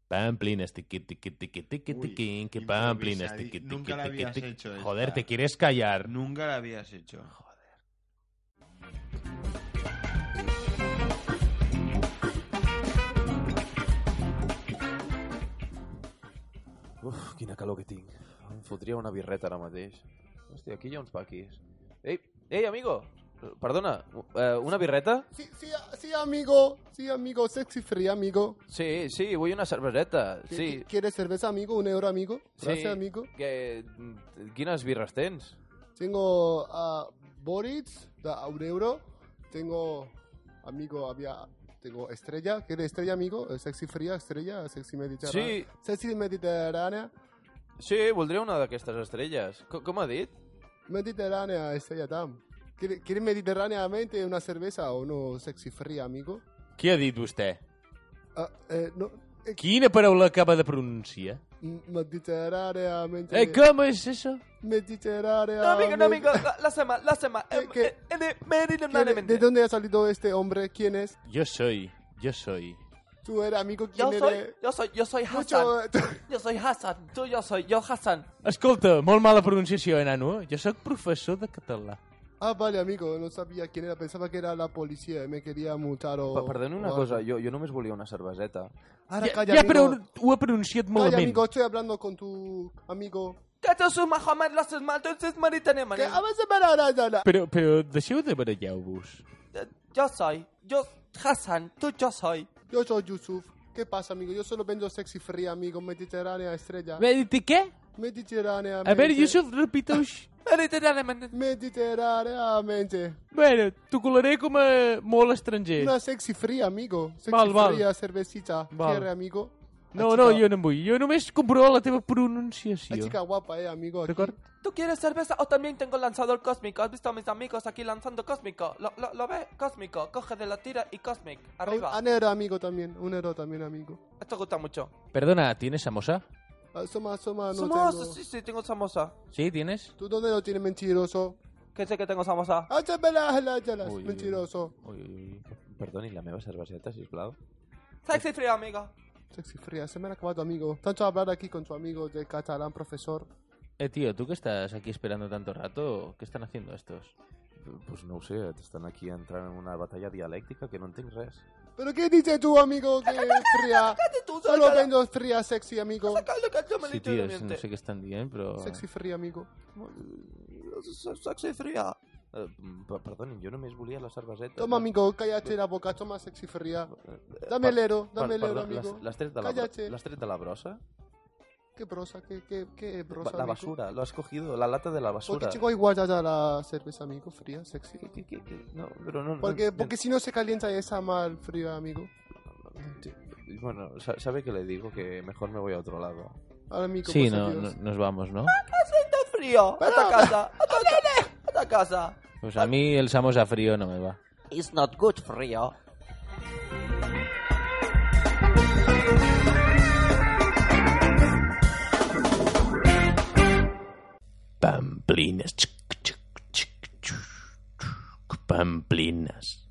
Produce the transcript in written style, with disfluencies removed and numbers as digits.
Pamplinas, tiqui, tiqui, tiqui, tiqui, tiqui, que pamplinas, tiqui, tiqui, Nunca la tiqui, habías tiqui. hecho esta. Joder, ¿te quieres callar? Nunca la habías hecho. Uf, quina calor que tinc. Em fotria una birreta ara mateix. Hòstia, aquí hi ha uns paquis. Ei, amigo! Perdona, una birreta? Sí, amigo. Sí, amigo. Sexy free, amigo. Sí, vull una cerveseta. Sí. ¿Quieres cerveza, amigo? ¿1 euro, amigo? Gracias, Sí. amigo. Quines birres tens? Tengo Boris, da 1 euro. Tengo, amigo, tengo Estrella. ¿Quieres Estrella, amigo? Sexy fría, Estrella, sexy mediterránea. Sí. Sexy mediterránea. Sí, voldria una d'aquestes estrelles. Com ha dit? Mediterránea, Estrella Tam. ¿Quieres mediterráneamente una cerveza o no sexy fría, amigo? Què ha dit vostè? No. Quina paraula acaba de pronunciar? Mediterráneamente. Com és això? Mediterráneamente. No, amigo, lástima. ¿De dónde ha salido este hombre? ¿Quién es? Yo soy. ¿Tú eres amigo? ¿Quién eres? Jo soy Mucho... Jo soy Hassan. Jo Hassan. Escolta, molt mala pronunciació, nano. Jo sóc professor de català. Ah, vale, amigo, no sabía quién era. Pensaba que era la policía y me quería multar o... Perdoni una cosa, jo només volia una cerveseta. Ahora calla, Ja, amigo. però ho ha pronunciat Calla, malament. amigo, estoy hablando con tu amigo. Que tu su Mohamed las malditos mediterráneos. Que a veces me la... Però deixeu de barallar-vos. Yo Hassan, yo soy. Yo soy Yusuf. ¿Qué pasa, amigo? Yo solo vendo sexy fría, amigo. Mediterránea, Estrella. Què? Mediterránea. A veure, Yusuf, repita-us. Mediterráneamente. Bueno, t'ho colaré com a molt estranger. Una sexy fría, amigo. Sexy Val. fría, cervecita. Val. ¿Quieres, amigo? No, chica- jo no en vull. Jo només compro la teva La pronunciació. chica guapa, amigo. aquí. D'acord? ¿Tú quieres cerveza o también tengo lanzador cósmico? ¿Has visto a mis amigos aquí lanzando cósmico? ¿Lo ves? Cósmico. Coge de la tira y cósmic. Arriba. Un euro, amigo, también. 1 euro también, amigo. Esto gusta mucho. Perdona, ¿tienes samosa? Soma, no Samosa, tengo. sí, tengo samosa. Sí, ¿tienes? ¿Tú dónde lo tienes, mentiroso? Que sé que tengo samosa. Uy, mentiroso. Ui. Perdoni, la meva cerveseta, sisplau. Sexy frío, amigo. Sexy fría, se me ha acabado, amigo. Tanto hablar aquí con su amigo de catalán, profesor. Tío, ¿tú que estás aquí esperando tanto rato? ¿Qué están haciendo estos? Pues no ho sé, estan aquí entrant en una batalla dialèctica que no entenc res. ¿Pero qué dices tú, amigo? Que fría. Solo vendo fría, sexy, amigo. Sí, tío, no sé qué están dient, però... Sexy fría, amigo. Sexy fría. Perdoni, jo només volia la cerveseta. Toma, amigo, cállate la boca. Toma sexy fría. Dame el euro, amigo. L'has tret Cállate. de la brossa? ¿Qué brosa? ¿Qué brosa, La amigo? basura, lo has cogido, la lata de la ¿Por basura. qué chico igual ya la cerveza, amigo? Fría, sexy. No, pero no... Porque si no se calienta y está mal fría, amigo. Bueno, sabe que le digo que mejor me voy a otro lado. Ahora, amigo, Sí, por no, Dios. nos vamos, ¿no? ¡Está frío! ¡Hasta casa! ¡Hasta casa! Pues a mí el samosa frío no me va. It's not good frío. Pamplinas. Pamplinas.